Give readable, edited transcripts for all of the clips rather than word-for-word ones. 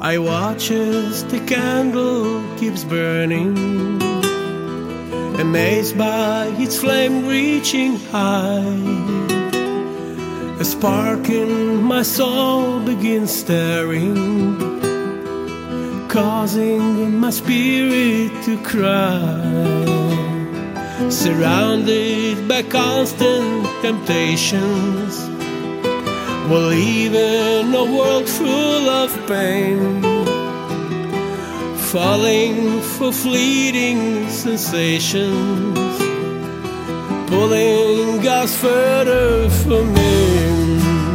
I watch as the candle keeps burning, amazed by its flame reaching high. A spark in my soul begins stirring, causing my spirit to cry. Surrounded by constant temptations, we live in a world full of pain, falling for fleeting sensations, pulling us further from Him.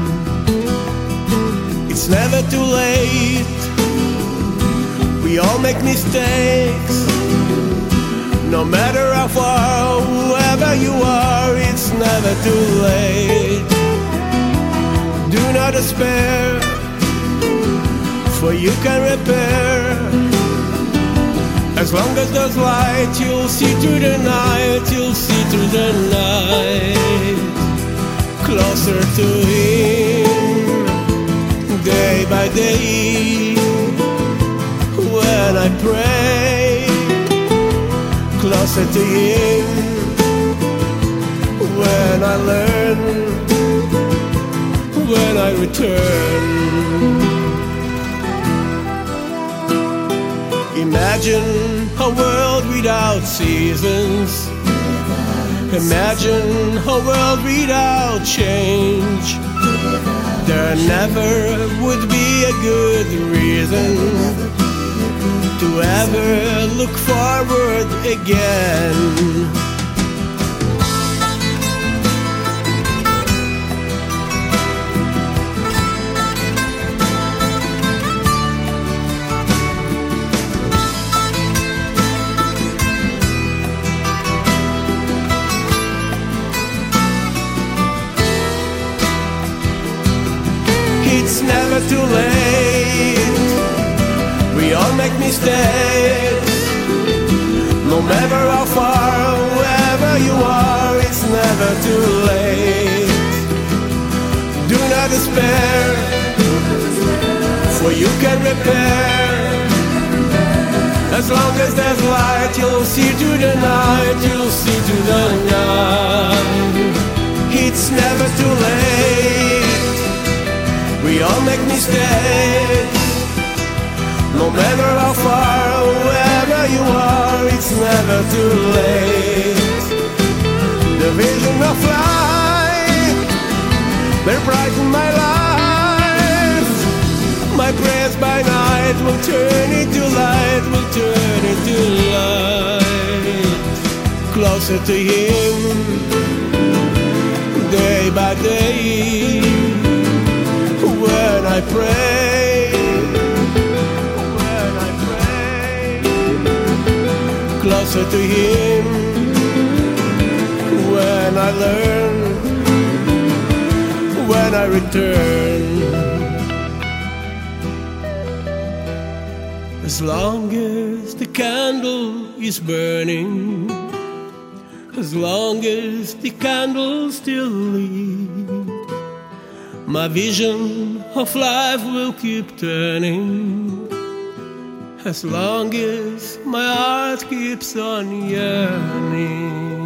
It's never too late. We all make mistakes. No matter how far, whoever you are, it's never too late. Do not despair, for you can repair. As long as there's light, you'll see through the night, you'll see through the night. Closer to Him, day by day. When I pray, closer to Him. When I learn, when I return. Imagine a world without seasons. Imagine a world without change. There never would be a good reason to ever look forward again. It's never too late. We all make mistakes. No matter how far, wherever you are, it's never too late. Do not despair, for you can repair. As long as there's light, you'll see through the night, you'll see through the night. It's never too late. We all make mistakes. No matter how far, wherever you are, it's never too late. The vision of light may brighten my life. My prayers by night will turn into light, will turn into light. Closer to Him, day by day. When I pray, closer to Him. When I learn, when I return. As long as the candle is burning, as long as the candle still leads, my vision of life will keep turning. As long as my heart keeps on yearning.